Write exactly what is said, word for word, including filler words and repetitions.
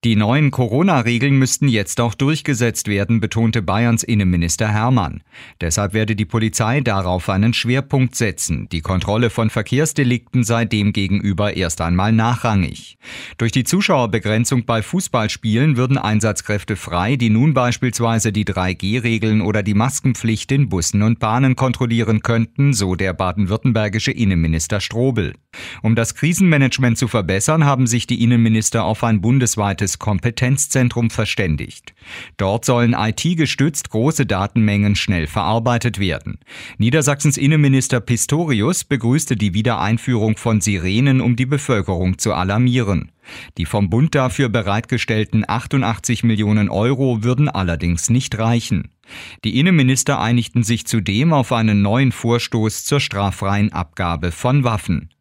Die neuen Corona-Regeln müssten jetzt auch durchgesetzt werden, betonte Bayerns Innenminister Hermann. Deshalb werde die Polizei darauf einen Schwerpunkt setzen. Die Kontrolle von Verkehrsdelikten sei demgegenüber erst einmal nachrangig. Durch die Zuschauerbegrenzung bei Fußballspielen würden Einsatzkräfte frei, die nun beispielsweise die drei G Regeln oder die Maskenpflicht in Bussen und Bahnen kontrollieren könnten, so der baden-württembergische Innenminister Strobel. Um das Krisenmanagement zu verbessern, haben sich die Innenminister auf ein bundesweites Kompetenzzentrum verständigt. Dort sollen I T-gestützt große Datenmengen schnell verarbeitet werden. Niedersachsens Innenminister Pistorius begrüßte die Wiedereinführung von Sirenen, um die Bevölkerung zu alarmieren. Die vom Bund dafür bereitgestellten achtundachtzig Millionen Euro würden allerdings nicht reichen. Die Innenminister einigten sich zudem auf einen neuen Vorstoß zur straffreien Abgabe von Waffen.